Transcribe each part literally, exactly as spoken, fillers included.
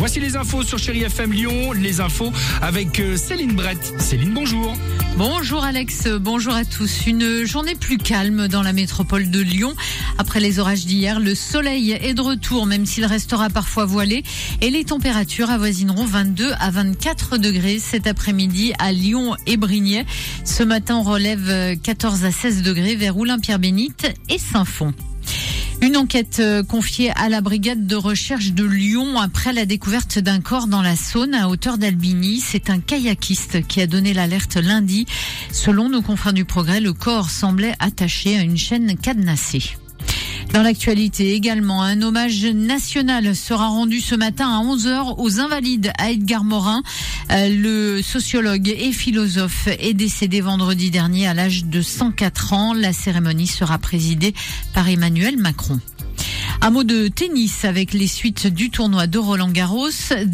Voici les infos sur Chérie F M Lyon, les infos avec Céline Brett. Céline, bonjour. Bonjour Alex, bonjour à tous. Une journée plus calme dans la métropole de Lyon. Après les orages d'hier, le soleil est de retour, même s'il restera parfois voilé. Et les températures avoisineront vingt-deux à vingt-quatre degrés cet après-midi à Lyon et Brignais. Ce matin, on relève quatorze à seize degrés vers Oulin-Pierre-Bénite et Saint-Fond. Une enquête confiée à la brigade de recherche de Lyon après la découverte d'un corps dans la Saône à hauteur d'Albigny. C'est un kayakiste qui a donné l'alerte lundi. Selon nos confrères du Progrès, le corps semblait attaché à une chaîne cadenassée. Dans l'actualité également, un hommage national sera rendu ce matin à onze heures aux Invalides à Edgar Morin. Le sociologue et philosophe est décédé vendredi dernier à l'âge de cent quatre ans. La cérémonie sera présidée par Emmanuel Macron. Un mot de tennis avec les suites du tournoi de Roland-Garros.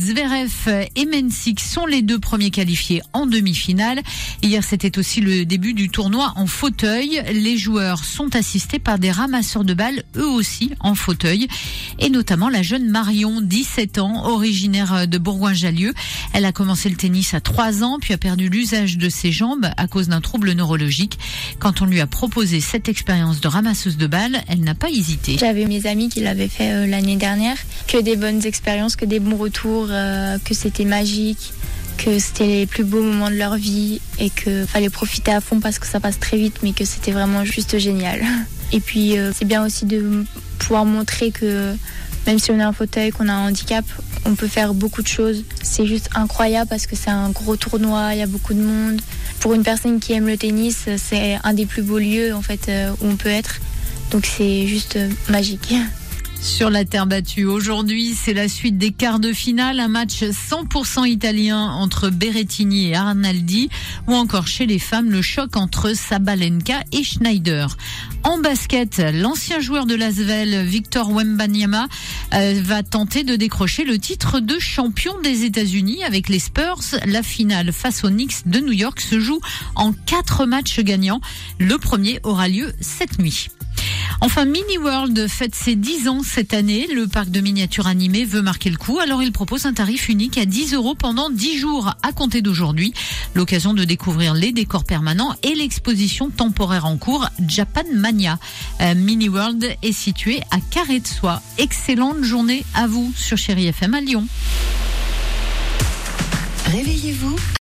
Zverev et Mensik sont les deux premiers qualifiés en demi-finale. Hier, c'était aussi le début du tournoi en fauteuil. Les joueurs sont assistés par des ramasseurs de balles, eux aussi en fauteuil. Et notamment la jeune Marion, dix-sept ans, originaire de Bourgoin-Jallieu. Elle a commencé le tennis à trois ans, puis a perdu l'usage de ses jambes à cause d'un trouble neurologique. Quand on lui a proposé cette expérience de ramasseuse de balles, elle n'a pas hésité. J'avais mes amis qui l'avaient fait euh, l'année dernière, que des bonnes expériences, que des bons retours, euh, que c'était magique, que c'était les plus beaux moments de leur vie et que fallait profiter à fond parce que ça passe très vite, mais que c'était vraiment juste génial. Et puis euh, c'est bien aussi de pouvoir montrer que même si on a un fauteuil, qu'on a un handicap, on peut faire beaucoup de choses. C'est juste incroyable parce que c'est un gros tournoi, il y a beaucoup de monde. Pour une personne qui aime le tennis, c'est un des plus beaux lieux en fait euh, où on peut être. Donc c'est juste euh, magique. Sur la terre battue, aujourd'hui, c'est la suite des quarts de finale, un match cent pour cent italien entre Berrettini et Arnaldi, ou encore chez les femmes, le choc entre Sabalenka et Schneider. En basket, l'ancien joueur de l'Asvel, Victor Wembanyama, euh, va tenter de décrocher le titre de champion des États-Unis avec les Spurs. La finale face aux Knicks de New York se joue en quatre matchs gagnants. Le premier aura lieu cette nuit. Enfin, Mini World fête ses dix ans cette année. Le parc de miniatures animées veut marquer le coup. Alors, il propose un tarif unique à dix euros pendant dix jours à compter d'aujourd'hui. L'occasion de découvrir les décors permanents et l'exposition temporaire en cours Japan Mania. Euh, Mini World est situé à Carré de Soie. Excellente journée à vous sur Chérie F M à Lyon. Réveillez-vous.